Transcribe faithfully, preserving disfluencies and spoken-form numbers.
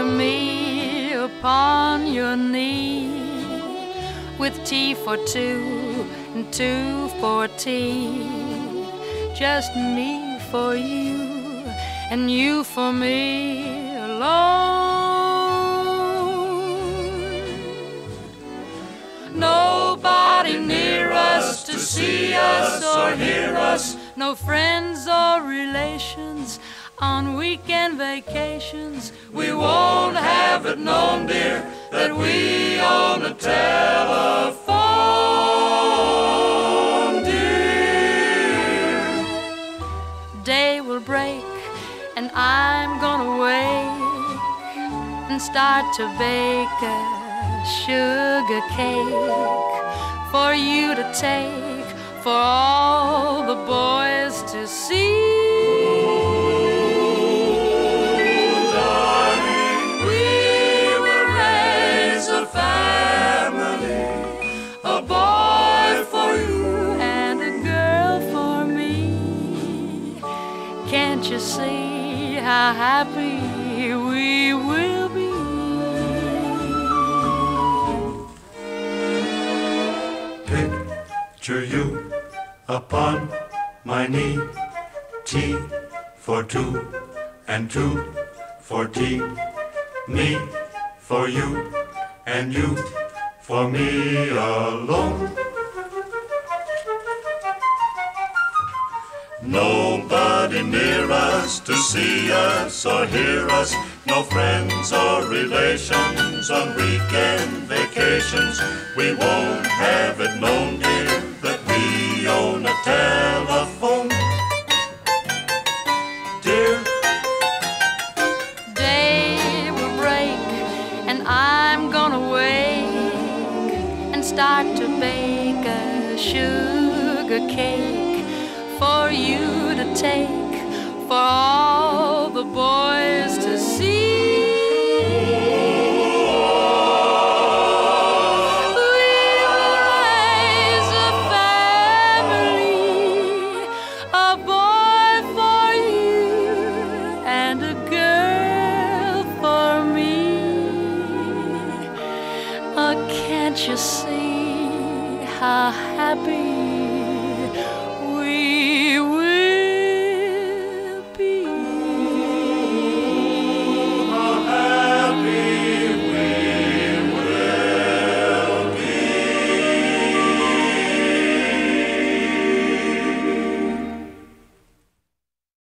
me upon your knee, with tea for two and two for tea, just me for you and you for me alone. Nobody near us to see us or hear us, no friends or relations on weekend vacations. We won't have it known, dear, that we own a telephone, dear. Day will break and I'm gonna wake and start to bake a sugar cake for you to take, for all the boys to see. Can't you see how happy we will be? Picture you upon my knee, tea for two and two for tea, me for you and you for me alone. Nobody near us to see us or hear us, no friends or relations on weekend vacations. We won't have it known, dear, that we own a telephone, dear. Day will break and I'm gonna wake and start to bake a sugar cake for you to take, for all the boys to see. We'll raise a family, a boy for you and a girl for me. Oh, can't you see how happy